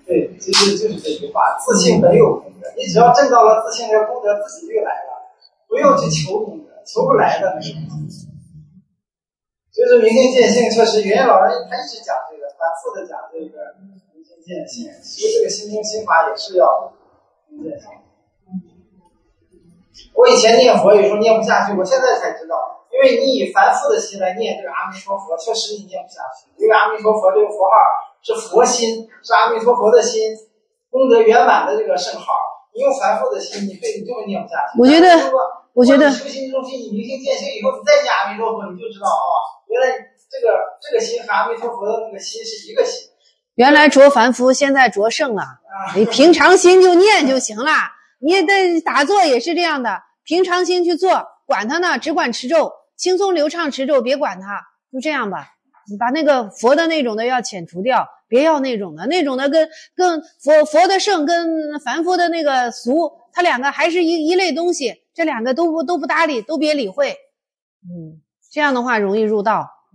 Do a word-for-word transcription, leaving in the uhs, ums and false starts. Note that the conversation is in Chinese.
对，就是就是这句话，自性本有功德。你只要证到了自性的功德，自己就来了，不用去求功德，求不来的那个。所以说明心见性确实，圆圆老人他一直讲这个，反复的讲这个明心见性。其实这个心经心法也是要明心见性。我以前念佛有时候念不下去，我现在才知道，因为你以凡夫的心来念这个阿弥陀佛，确实你念不下去。因为阿弥陀佛这个佛号是佛心，是阿弥陀佛的心，功德圆满的这个圣号。你用凡夫的心，你对你就会念不下去。 我觉得，我觉得修心中心，你明心见性以后，你再念阿弥陀佛，你就知道哦，原来这个这个心和阿弥陀佛的那个心是一个心。 原来着凡夫，现在着圣了。你平常心就念就行了。你的打坐也是这样的，平常心去做，管他呢，只管持咒，轻松流畅持咒，别管他，就这样吧。你把那个佛的那种的要遣除掉，别要那种的，那种的跟跟佛佛的圣跟凡夫的那个俗，他两个还是一一类东西，这两个都不都不搭理，都别理会。嗯，这样的话容易入道。